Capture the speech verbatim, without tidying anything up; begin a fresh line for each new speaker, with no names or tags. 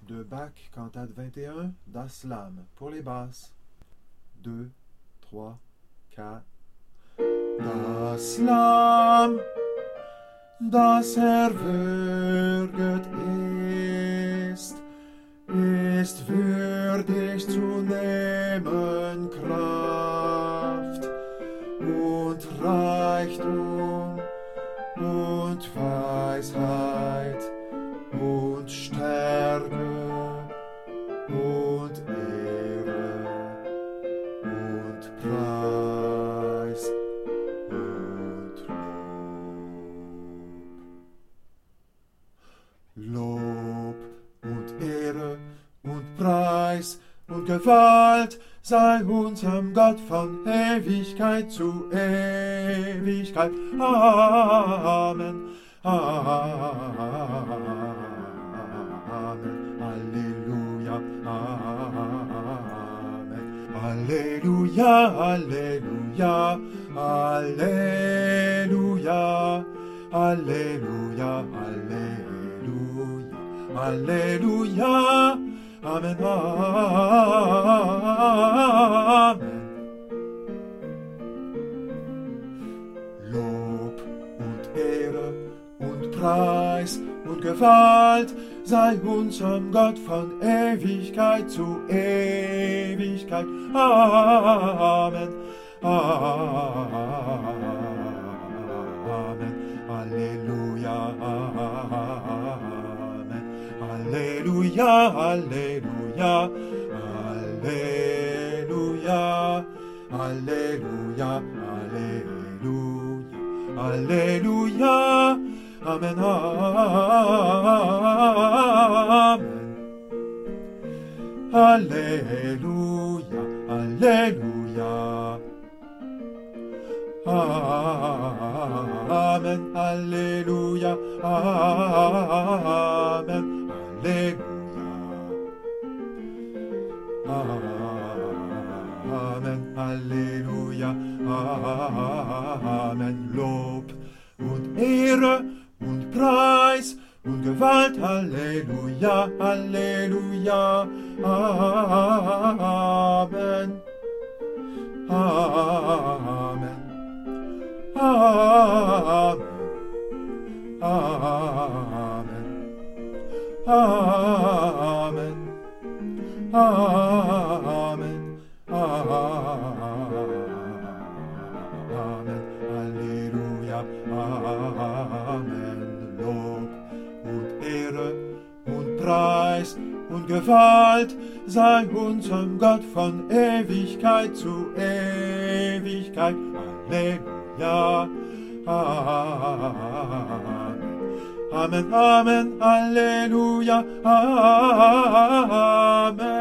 de Bach, cantate vingt et un, Das Lamm, pour les basses. deux, trois, quatre. Das Lamm, das erwürget ist, ist würdig zu nehmen Kraft und Reichtum und Weisheit und Stärke und Ehre und Preis und Lob. Lob und Ehre und Preis und Gewalt sei unserem Gott von Ewigkeit zu Ewigkeit. Amen. Amen. Halleluja. Amen. Halleluja. Halleluja. Halleluja. Halleluja. Halleluja. Halleluja. Amen. Amen. Lob und Ehre und Preis und Gewalt sei unserem Gott von Ewigkeit zu Ewigkeit. Amen. Amen. Halleluja. Amen. Halleluja. Halleluja. Halleluja. Halleluja. Halleluja. Halleluja. Amen. Amen. Halleluja. Halleluja. Amen. Halleluja. Amen. Halleluja. Amen. Halleluja. Amen. Lob und Ehre und Preis und Gewalt. Halleluja. Halleluja. Amen. Amen. Amen. Amen. Amen. Amen. Amen. Halleluja. Amen. Lob und Ehre und Preis und Gewalt sei unserem Gott von Ewigkeit zu Ewigkeit. Halleluja. Amen. Amen. Amen. Halleluja. Amen.